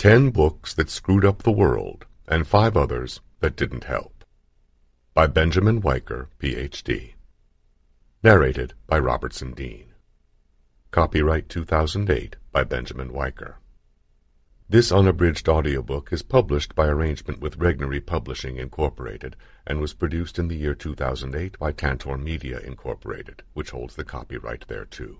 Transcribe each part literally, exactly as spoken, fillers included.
Ten Books That Screwed Up the World, and Five Others That Didn't Help, by Benjamin Wiker, P H D Narrated by Robertson Dean. Copyright two thousand eight by Benjamin Wiker. This unabridged audiobook is published by arrangement with Regnery Publishing, Incorporated, and was produced in the year two thousand eight by Tantor Media, Incorporated, which holds the copyright thereto.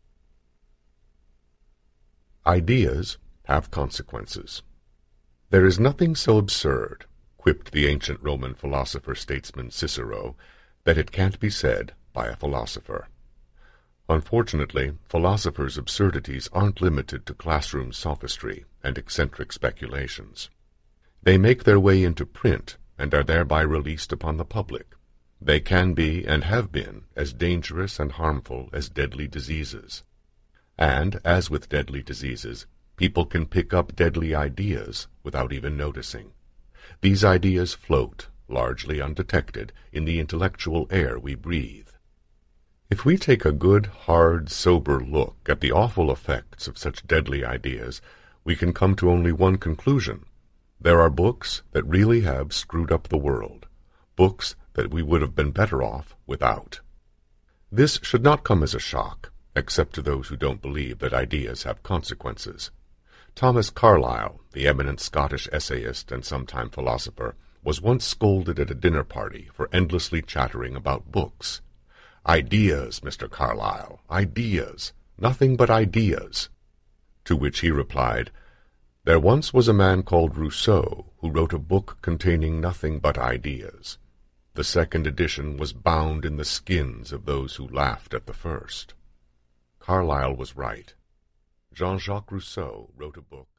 Ideas have consequences. There is nothing so absurd, quipped the ancient Roman philosopher-statesman Cicero, that it can't be said by a philosopher. Unfortunately, philosophers' absurdities aren't limited to classroom sophistry and eccentric speculations. They make their way into print and are thereby released upon the public. They can be, and have been, as dangerous and harmful as deadly diseases. And, as with deadly diseases, people can pick up deadly ideas without even noticing. These ideas float, largely undetected, in the intellectual air we breathe. If we take a good, hard, sober look at the awful effects of such deadly ideas, we can come to only one conclusion. There are books that really have screwed up the world, books that we would have been better off without. This should not come as a shock, except to those who don't believe that ideas have consequences. Thomas Carlyle, the eminent Scottish essayist and sometime philosopher, was once scolded at a dinner party for endlessly chattering about books. "Ideas, Mister Carlyle, ideas, nothing but ideas." To which he replied, "There once was a man called Rousseau who wrote a book containing nothing but ideas. The second edition was bound in the skins of those who laughed at the first." Carlyle was right. Jean-Jacques Rousseau wrote a book